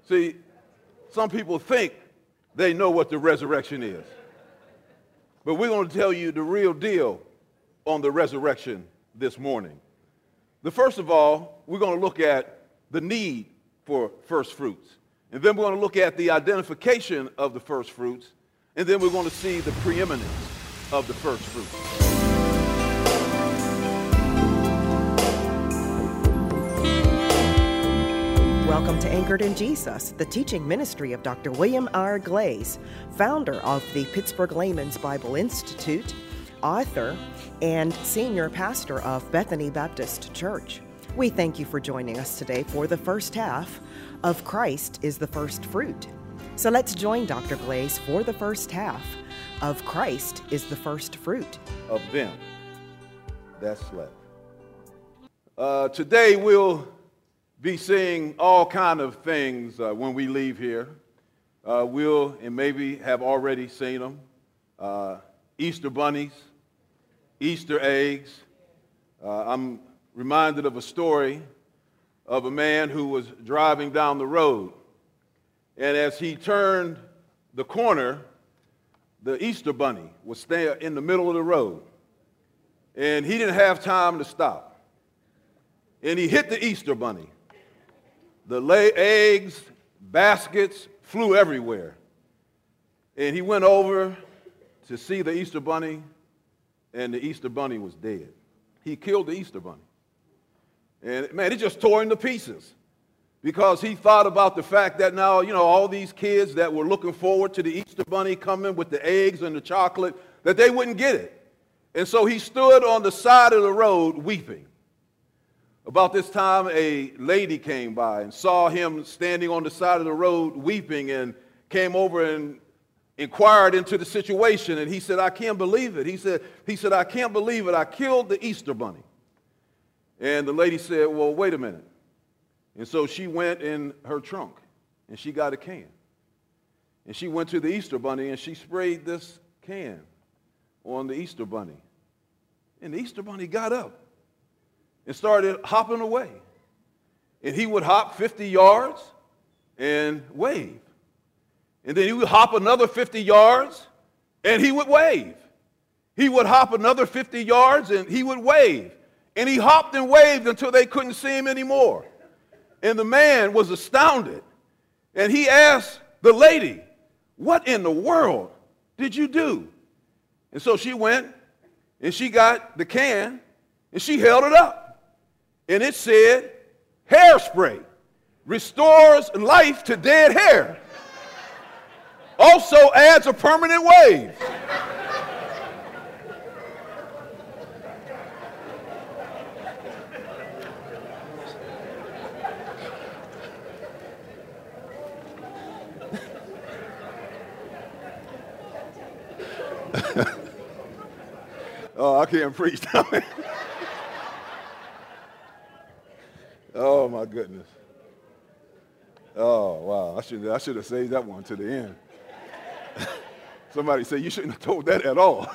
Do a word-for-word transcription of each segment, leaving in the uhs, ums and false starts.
See, some people think they know what the resurrection is. But we're going to tell you the real deal on the resurrection this morning. The first of all, we're going to look at the need for first fruits. And then we're going to look at the identification of the first fruits. And then we're going to see the preeminence of the first fruits. Welcome to Anchored in Jesus, the teaching ministry of Doctor William R. Glaze, founder of the Pittsburgh Layman's Bible Institute, author, and senior pastor of Bethany Baptist Church. We thank you for joining us today for the first half of Christ is the First Fruit. So let's join Doctor Glaze for the first half of Christ is the First Fruit. Of them that slept. Uh, today we'll be seeing all kind of things uh, when we leave here. Uh, we'll, and maybe have already seen them, uh, Easter bunnies, Easter eggs. Uh, I'm reminded of a story of a man who was driving down the road. And as he turned the corner, the Easter bunny was standing in the middle of the road. And he didn't have time to stop. And he hit the Easter bunny. The lay eggs, baskets flew everywhere. And he went over to see the Easter bunny, and the Easter bunny was dead. He killed the Easter bunny. And man, it just tore him to pieces because he thought about the fact that now, you know, all these kids that were looking forward to the Easter bunny coming with the eggs and the chocolate, that they wouldn't get it. And so he stood on the side of the road weeping. About this time, a lady came by and saw him standing on the side of the road weeping and came over and inquired into the situation. And he said, I can't believe it. He said, he said, I can't believe it. I killed the Easter bunny. And the lady said, well, wait a minute. And so she went in her trunk and she got a can. And she went to the Easter bunny and she sprayed this can on the Easter bunny. And the Easter bunny got up and started hopping away. And he would hop fifty yards and wave. And then he would hop another fifty yards and he would wave. He would hop another fifty yards and he would wave. And he hopped and waved until they couldn't see him anymore. And the man was astounded. And he asked the lady, what in the world did you do? And so she went and she got the can and she held it up. And it said, hairspray restores life to dead hair. Also adds a permanent wave. Oh, I can't preach now. Oh, my goodness. Oh, wow. I should, I should have saved that one to the end. Somebody said you shouldn't have told that at all.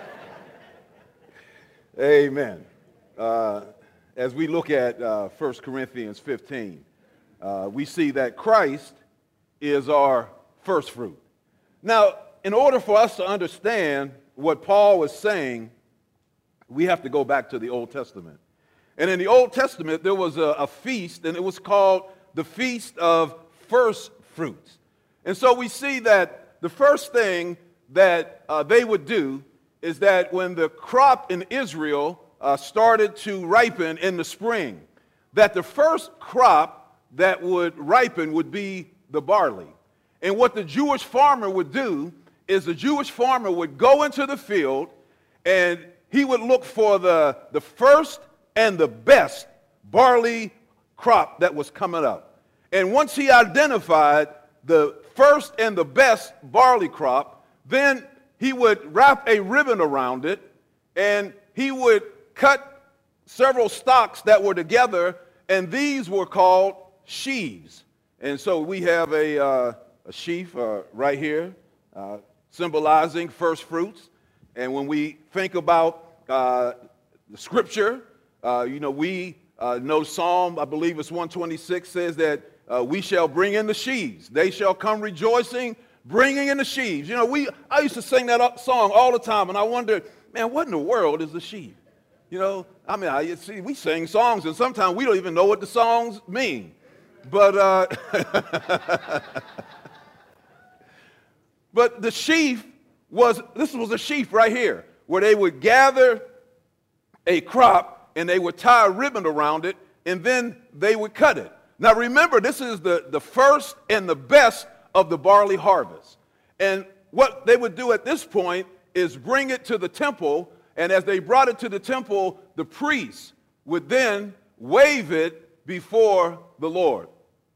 Amen. Uh, as we look at uh, First Corinthians fifteen, uh, we see that Christ is our first fruit. Now, in order for us to understand what Paul was saying, we have to go back to the Old Testament. And in the Old Testament, there was a, a feast, and it was called the Feast of First Fruits. And so we see that the first thing that uh, they would do is that when the crop in Israel uh, started to ripen in the spring, that the first crop that would ripen would be the barley. And what the Jewish farmer would do is the Jewish farmer would go into the field and he would look for the, the first and the best barley crop that was coming up. And once he identified the first and the best barley crop, then he would wrap a ribbon around it and he would cut several stalks that were together, and these were called sheaves. And so we have a, uh, a sheaf uh, right here uh, symbolizing first fruits. And when we think about uh, the scripture, Uh, you know, we uh, know Psalm, I believe it's one twenty-six, says that uh, we shall bring in the sheaves. They shall come rejoicing, bringing in the sheaves. You know, we I used to sing that song all the time, and I wondered, man, what in the world is the sheaf? You know, I mean, I see we sing songs, and sometimes we don't even know what the songs mean. But uh, but the sheaf was, this was a sheaf right here, where they would gather a crop, and they would tie a ribbon around it, and then they would cut it. Now remember, this is the, the first and the best of the barley harvest. And what they would do at this point is bring it to the temple, and as they brought it to the temple, the priests would then wave it before the Lord.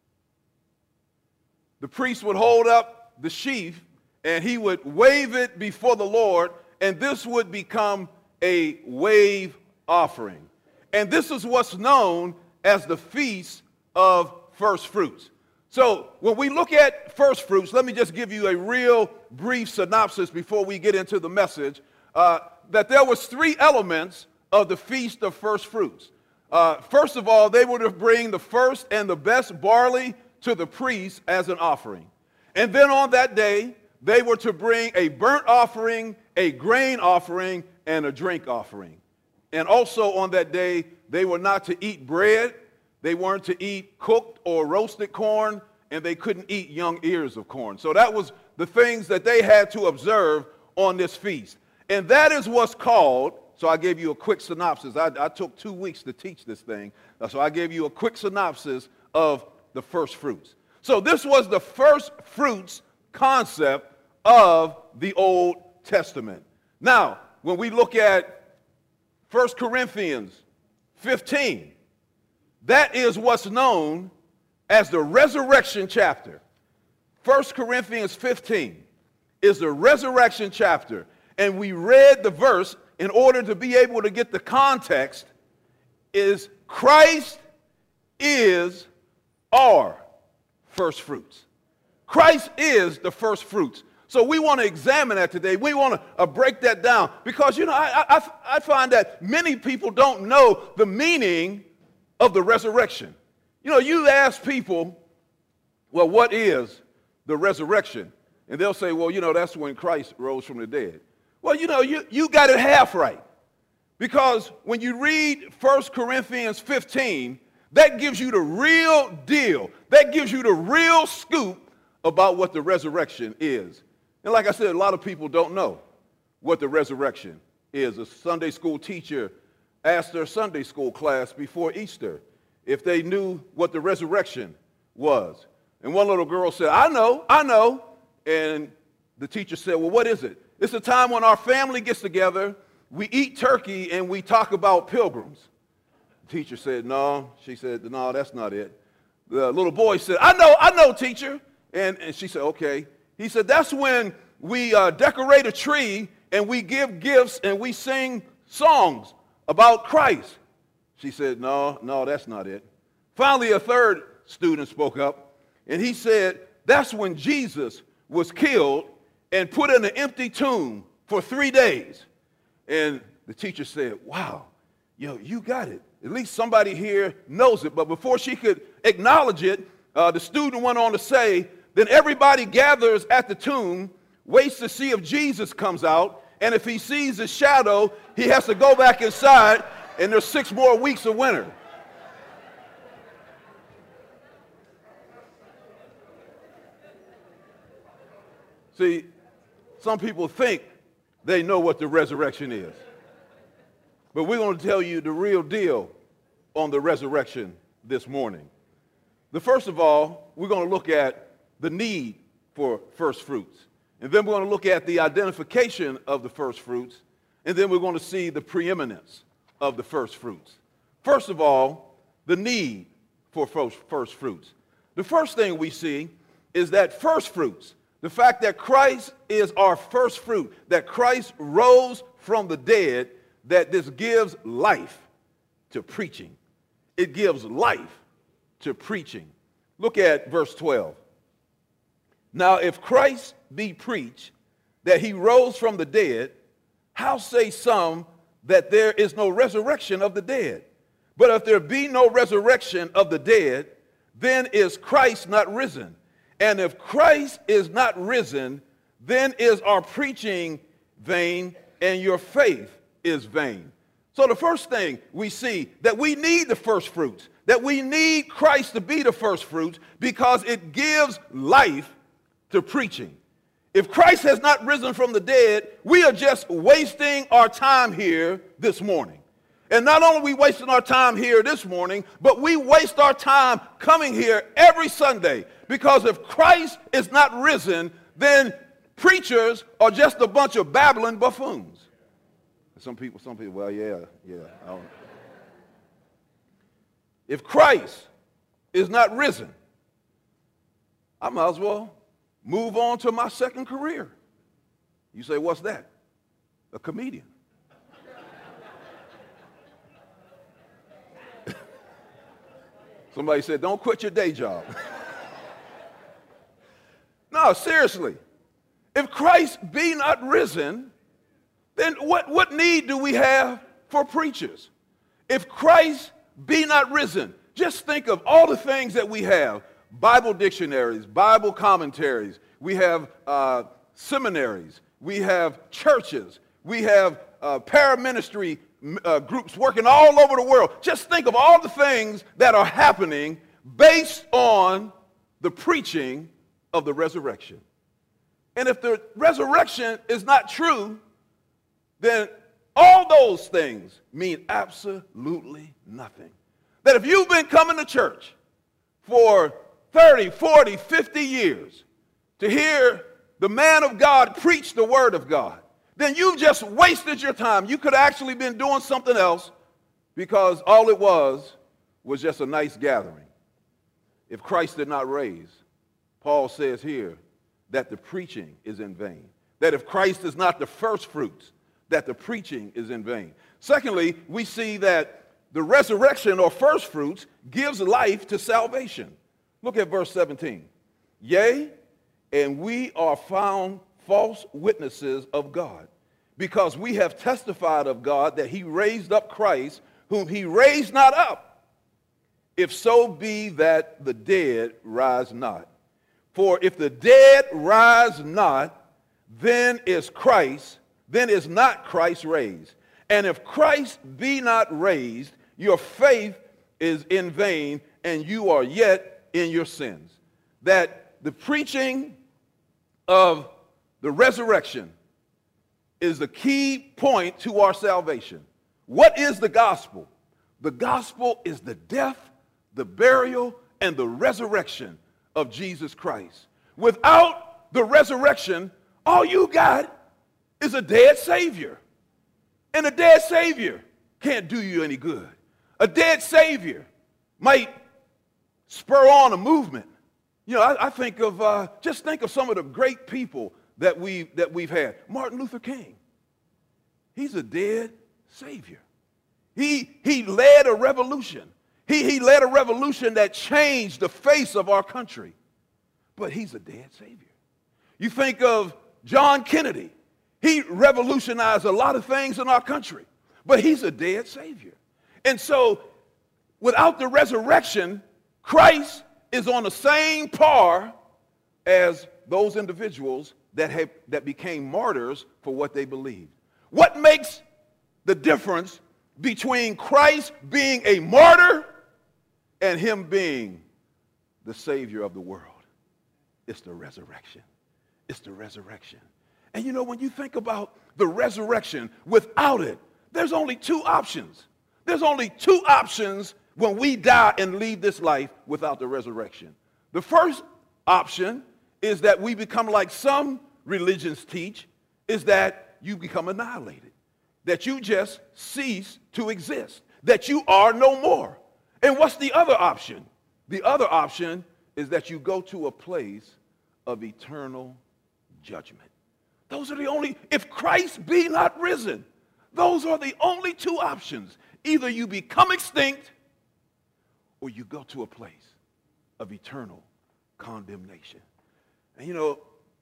The priest would hold up the sheaf, and he would wave it before the Lord, and this would become a wave offering. And this is what's known as the Feast of First Fruits. So when we look at first fruits, let me just give you a real brief synopsis before we get into the message, uh, that there was three elements of the Feast of First Fruits. Uh, first of all, they were to bring the first and the best barley to the priest as an offering. And then on that day, they were to bring a burnt offering, a grain offering, and a drink offering. And also on that day, they were not to eat bread, they weren't to eat cooked or roasted corn, and they couldn't eat young ears of corn. So that was the things that they had to observe on this feast. And that is what's called, so I gave you a quick synopsis. I, I took two weeks to teach this thing, so I gave you a quick synopsis of the first fruits. So this was the first fruits concept of the Old Testament. Now, when we look at First Corinthians fifteen, that is what's known as the resurrection chapter. First Corinthians fifteen is the resurrection chapter. And we read the verse in order to be able to get the context, is Christ is our first fruits. Christ is the first fruits. So we want to examine that today. We want to uh, break that down because, you know, I, I, I find that many people don't know the meaning of the resurrection. You know, you ask people, well, what is the resurrection? And they'll say, well, you know, that's when Christ rose from the dead. Well, you know, you, you got it half right. Because when you read First Corinthians fifteen, that gives you the real deal. That gives you the real scoop about what the resurrection is. And like I said, a lot of people don't know what the resurrection is. A Sunday school teacher asked their Sunday school class before Easter if they knew what the resurrection was. And one little girl said, I know, I know. And the teacher said, well, what is it? It's a time when our family gets together, we eat turkey, and we talk about pilgrims. The teacher said, no. She said, no, that's not it. The little boy said, I know, I know, teacher. And, and she said, okay. He said, that's when we uh, decorate a tree, and we give gifts, and we sing songs about Christ. She said, no, no, that's not it. Finally, a third student spoke up, and he said, that's when Jesus was killed and put in an empty tomb for three days. And the teacher said, wow, yo, you got it. At least somebody here knows it. But before she could acknowledge it, uh, the student went on to say, then everybody gathers at the tomb, waits to see if Jesus comes out, and if he sees his shadow, he has to go back inside, and there's six more weeks of winter. See, some people think they know what the resurrection is. But we're going to tell you the real deal on the resurrection this morning. The first of all, we're going to look at the need for first fruits. And then we're going to look at the identification of the first fruits. And then we're going to see the preeminence of the first fruits. First of all, the need for first fruits. The first thing we see is that first fruits, the fact that Christ is our first fruit, that Christ rose from the dead, that this gives life to preaching. It gives life to preaching. Look at verse twelve. Now, if Christ be preached that he rose from the dead, how say some that there is no resurrection of the dead? But if there be no resurrection of the dead, then is Christ not risen? And if Christ is not risen, then is our preaching vain and your faith is vain. So the first thing we see, that we need the first fruits, that we need Christ to be the first fruits because it gives life to preaching. If Christ has not risen from the dead, we are just wasting our time here this morning. And not only are we wasting our time here this morning, but we waste our time coming here every Sunday, because if Christ is not risen, then preachers are just a bunch of babbling buffoons. Some people, some people, well, yeah, yeah. I don't. If Christ is not risen, I might as well move on to my second career. You say, what's that? A comedian. Somebody said, don't quit your day job. No, seriously. If Christ be not risen, then what, what need do we have for preachers? If Christ be not risen, just think of all the things that we have. Bible dictionaries, Bible commentaries, we have uh, seminaries, we have churches, we have uh, paraministry uh, groups working all over the world. Just think of all the things that are happening based on the preaching of the resurrection. And if the resurrection is not true, then all those things mean absolutely nothing. That if you've been coming to church for thirty, forty, fifty years to hear the man of God preach the word of God, then you've just wasted your time. You could have actually been doing something else, because all it was was just a nice gathering. If Christ did not raise, Paul says here that the preaching is in vain. That if Christ is not the first fruits, that the preaching is in vain. Secondly, we see that the resurrection or first fruits gives life to salvation. Look at verse seventeen. Yea, and we are found false witnesses of God, because we have testified of God that he raised up Christ, whom he raised not up, if so be that the dead rise not. For if the dead rise not, then is Christ, then is not Christ raised. And if Christ be not raised, your faith is in vain, and you are yet in your sins. That the preaching of the resurrection is the key point to our salvation. What is the gospel? The gospel is the death, the burial, and the resurrection of Jesus Christ. Without the resurrection, all you got is a dead Savior. And a dead Savior can't do you any good. A dead Savior might spur on a movement. You know, I, I think of, uh, just think of some of the great people that, we, that we've had. Martin Luther King. He's a dead Savior. He, he led a revolution. He, he led a revolution that changed the face of our country. But he's a dead Savior. You think of John Kennedy. He revolutionized a lot of things in our country. But he's a dead Savior. And so, without the resurrection, Christ is on the same par as those individuals that, have, that became martyrs for what they believed. What makes the difference between Christ being a martyr and him being the Savior of the world? It's the resurrection. It's the resurrection. And you know, when you think about the resurrection, without it, there's only two options. There's only two options when we die and leave this life without the resurrection. The first option is that we become like some religions teach, is that you become annihilated, that you just cease to exist, that you are no more. And what's the other option? The other option is that you go to a place of eternal judgment. Those are the only, if Christ be not risen, those are the only two options. Either you become extinct or you go to a place of eternal condemnation. And you know,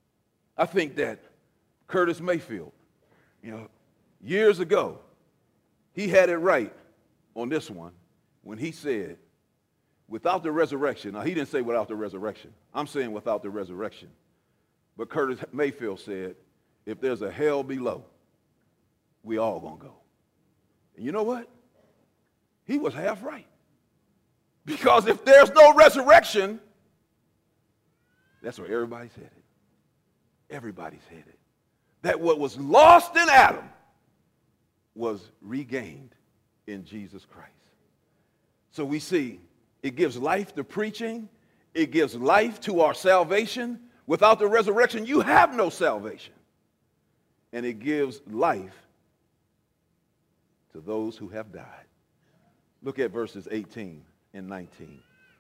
I think that Curtis Mayfield, you know, years ago, he had it right on this one when he said, without the resurrection, now he didn't say without the resurrection. I'm saying without the resurrection. But Curtis Mayfield said, if there's a hell below, we all gonna go. And you know what? He was half right. Because if there's no resurrection, that's where everybody's headed. Everybody's headed. That what was lost in Adam was regained in Jesus Christ. So we see it gives life to preaching. It gives life to our salvation. Without the resurrection, you have no salvation. And it gives life to those who have died. Look at verses eighteen and nineteen.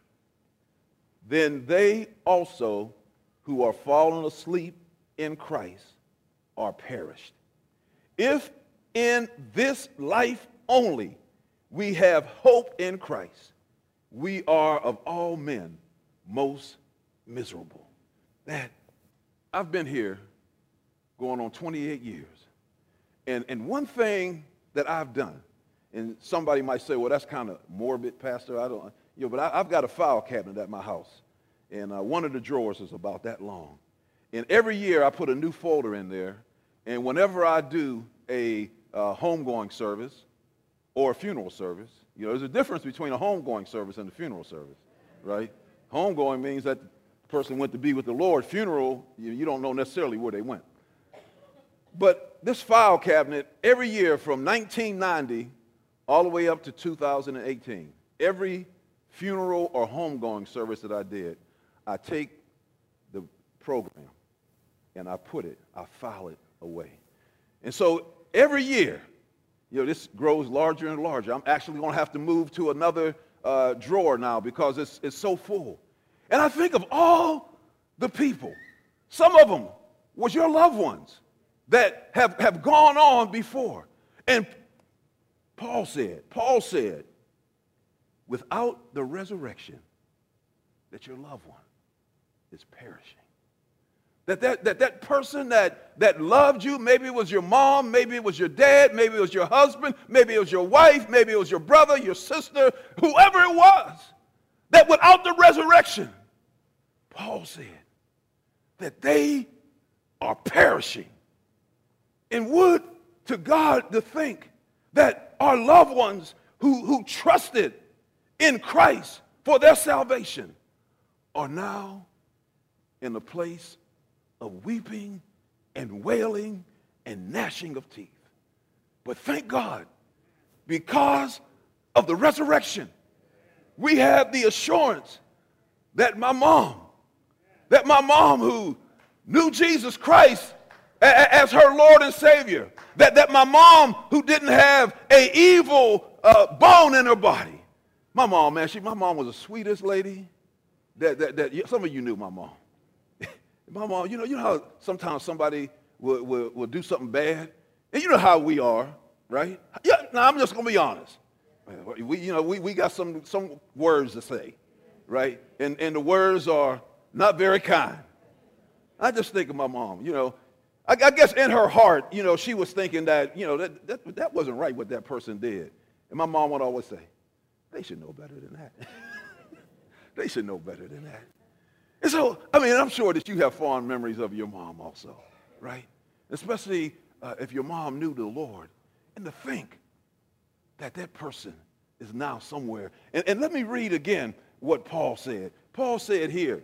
Then they also who are fallen asleep in Christ are perished. If in this life only we have hope in Christ, we are of all men most miserable. That I've been here going on twenty-eight years. And, and one thing that I've done, and somebody might say, well, that's kind of morbid, Pastor. I don't, you know, but I, I've got a file cabinet at my house. And uh, one of the drawers is about that long. And every year I put a new folder in there. And whenever I do a uh, homegoing service or a funeral service, you know, there's a difference between a homegoing service and a funeral service, right? Homegoing means that the person went to be with the Lord. Funeral, you, you don't know necessarily where they went. But this file cabinet, every year from nineteen ninety all the way up to two thousand eighteen, every funeral or homegoing service that I did, I take the program and I put it, I file it away. And so every year, you know, this grows larger and larger. I'm actually going to have to move to another uh, drawer now because it's, it's so full. And I think of all the people, some of them was your loved ones that have, have gone on before. And Paul said, Paul said, without the resurrection, that your loved one is perishing. That that, that that person that, that loved you, maybe it was your mom, maybe it was your dad, maybe it was your husband, maybe it was your wife, maybe it was your brother, your sister, whoever it was, that without the resurrection, Paul said that they are perishing. And would to God to think that our loved ones who, who trusted in Christ for their salvation are now in a place of weeping and wailing and gnashing of teeth. But thank God, because of the resurrection, we have the assurance that my mom, that my mom who knew Jesus Christ as her Lord and Savior, that, that my mom who didn't have an evil uh, bone in her body. My mom, man, she, my mom was the sweetest lady that, that, that some of you knew my mom. My mom, you know, you know how sometimes somebody will, will, will do something bad? And you know how we are, right? Yeah, now I'm just going to be honest. We, you know, we, we got some, some words to say, right? And, and the words are not very kind. I just think of my mom, you know. I, I guess in her heart, you know, she was thinking that, you know, that, that, that wasn't right what that person did. And my mom would always say, they should know better than that. They should know better than that. And so, I mean, I'm sure that you have fond memories of your mom also, right? Especially uh, if your mom knew the Lord. And to think that that person is now somewhere. And, and let me read again what Paul said. Paul said here,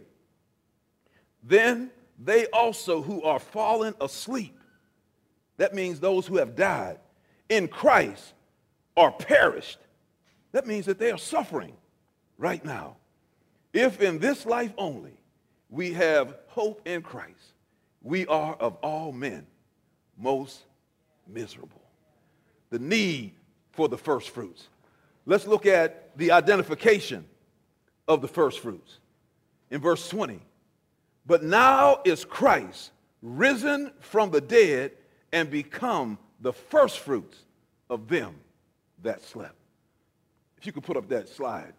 then they also who are fallen asleep, that means those who have died, in Christ are perished. That means that they are suffering right now. If in this life only we have hope in Christ, we are of all men most miserable. The need for the first fruits. Let's look at the identification of the first fruits. In verse twenty, but now is Christ risen from the dead and become the first fruits of them that slept. If you could put up that slide.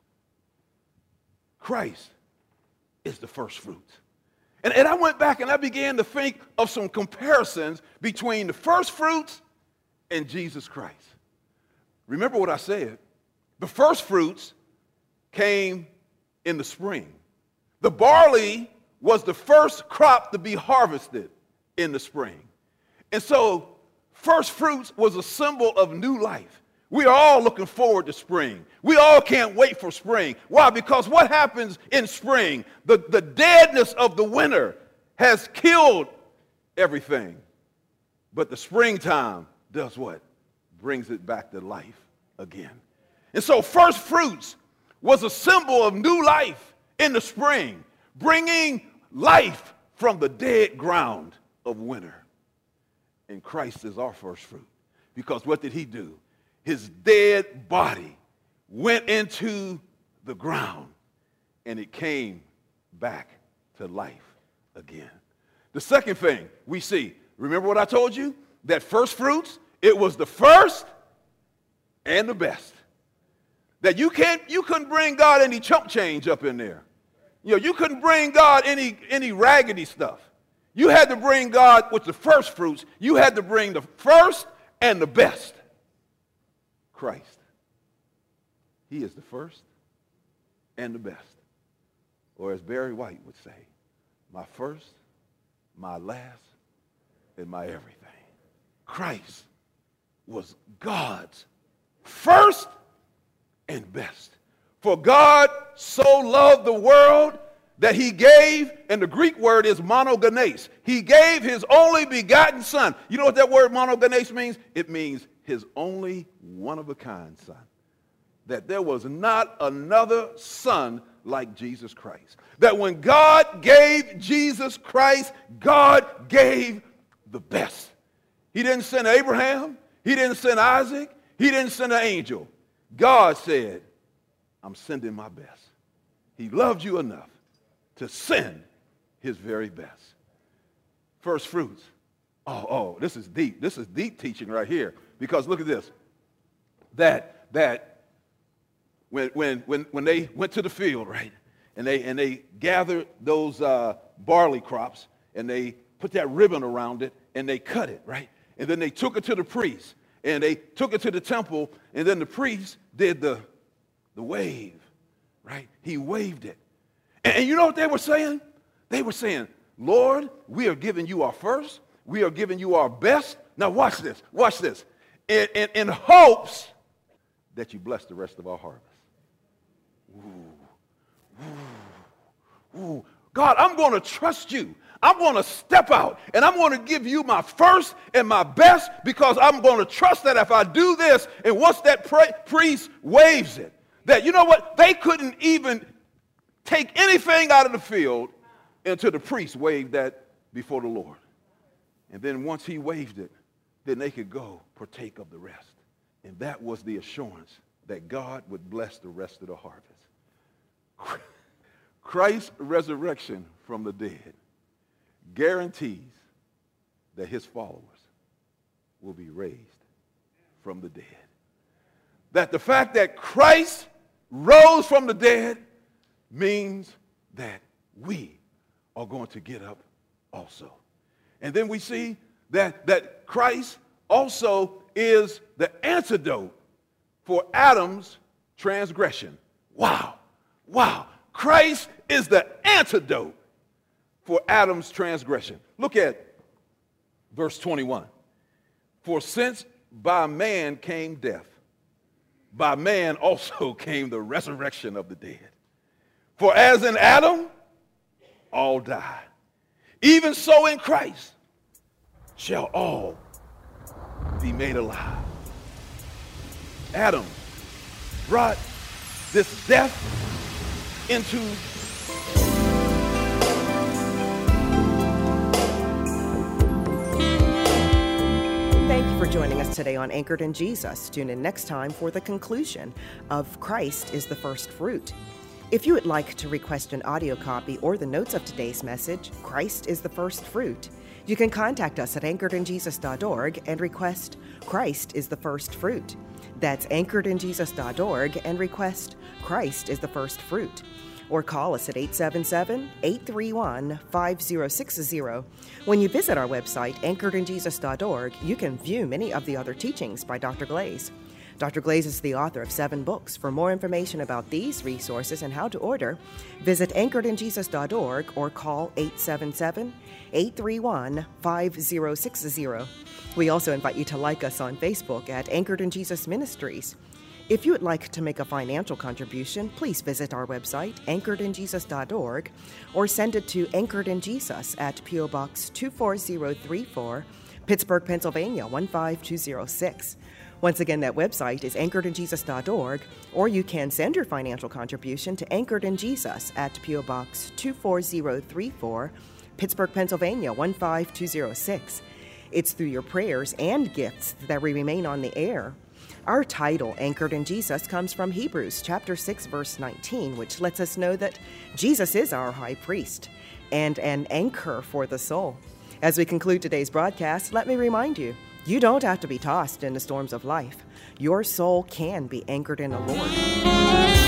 Christ is the first fruits. And, and I went back and I began to think of some comparisons between the first fruits and Jesus Christ. Remember what I said. The first fruits came in the spring. The barley was the first crop to be harvested in the spring. And so first fruits was a symbol of new life. We are all looking forward to spring. We all can't wait for spring. Why? Because what happens in spring? The, the deadness of the winter has killed everything. But the springtime does what? Brings it back to life again. And so first fruits was a symbol of new life in the spring, bringing life from the dead ground of winter. And Christ is our first fruit. Because what did he do? His dead body went into the ground and it came back to life again. The second thing we see, remember what I told you? That first fruits, it was the first and the best. That you can't, you couldn't bring God any chump change up in there. You know, you couldn't bring God any, any raggedy stuff. You had to bring God with the first fruits. You had to bring the first and the best. Christ. He is the first and the best. Or as Barry White would say, my first, my last, and my everything. Christ was God's first and best. For God so loved the world that he gave, and the Greek word is monogenes. He gave his only begotten son. You know what that word monogenes means? It means his only one-of-a-kind son. That there was not another son like Jesus Christ. That when God gave Jesus Christ, God gave the best. He didn't send Abraham. He didn't send Isaac. He didn't send an angel. God said, I'm sending my best. He loved you enough to send his very best. First fruits. Oh, oh, this is deep. This is deep teaching right here. Because look at this. That, that when, when, when, when they went to the field, right, and they, and they gathered those uh, barley crops, and they put that ribbon around it, and they cut it, right? And then they took it to the priest, and they took it to the temple, and then the priest did the, the wave, right? He waved it. And, and you know what they were saying? They were saying, Lord, we are giving you our first. We are giving you our best. Now watch this. Watch this. In, in, in hopes that you bless the rest of our harvest. Ooh, ooh, ooh. God, I'm going to trust you. I'm going to step out, and I'm going to give you my first and my best because I'm going to trust that if I do this, and once that pra- priest waves it, that, you know what, they couldn't even take anything out of the field until the priest waved that before the Lord. And then once he waved it, then they could go partake of the rest. And that was the assurance that God would bless the rest of the harvest. Christ's resurrection from the dead guarantees that his followers will be raised from the dead. That the fact that Christ rose from the dead means that we are going to get up also. And then we see that, that Christ also is the antidote for Adam's transgression. Wow. Wow. Christ is the antidote for Adam's transgression. Look at verse twenty-one. For since by man came death, by man also came the resurrection of the dead. For as in Adam, all die. Even so in Christ shall all be made alive. Adam brought this death into Thank you for joining us today on Anchored in Jesus. Tune in next time for the conclusion of Christ is the First Fruit. If you would like to request an audio copy or the notes of today's message, Christ is the First Fruit, you can contact us at anchored in jesus dot org and request Christ is the First Fruit. That's anchored in jesus dot org and request Christ is the First Fruit. Or call us at eight seven seven, eight three one, five zero six zero. When you visit our website, anchored in jesus dot org, you can view many of the other teachings by Doctor Glaze. Doctor Glaze is the author of seven books. For more information about these resources and how to order, visit anchored in jesus dot org or call eight seven seven, eight three one, five zero six zero. We also invite you to like us on Facebook at Anchored in Jesus Ministries. If you would like to make a financial contribution, please visit our website, anchored in jesus dot org, or send it to Anchored in Jesus at P O. Box two four zero three four, Pittsburgh, Pennsylvania, one five two zero six. Once again, that website is anchored in jesus dot org, or you can send your financial contribution to Anchored in Jesus at P O. Box two four zero three four, Pittsburgh, Pennsylvania, one five two zero six. It's through your prayers and gifts that we remain on the air. Our title, Anchored in Jesus, comes from Hebrews chapter six, verse nineteen, which lets us know that Jesus is our high priest and an anchor for the soul. As we conclude today's broadcast, let me remind you, you don't have to be tossed in the storms of life. Your soul can be anchored in the Lord.